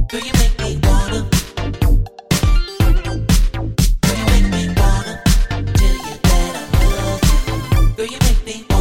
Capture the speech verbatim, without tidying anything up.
Girl, you make me wanna. Girl, you make me wanna tell you that I love you. Girl, you make me wanna.